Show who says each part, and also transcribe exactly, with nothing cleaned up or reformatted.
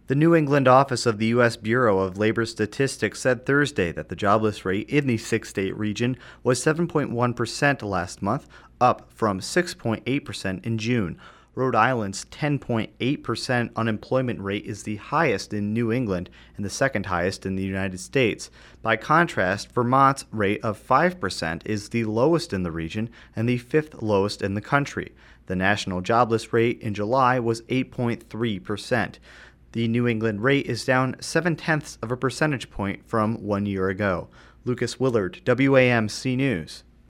Speaker 1: The New England office of the U S Bureau of Labor Statistics said Thursday that the jobless rate in the six-state region was seven point one percent last month, up from six point eight percent in June. Rhode Island's ten point eight percent unemployment rate is the highest in New England and the second highest in the United States. By contrast, Vermont's rate of five percent is the lowest in the region and the fifth lowest in the country. The national jobless rate in July was eight point three percent. The New England rate is down seven-tenths of a percentage point from one year ago. Lucas Willard, W A M C News.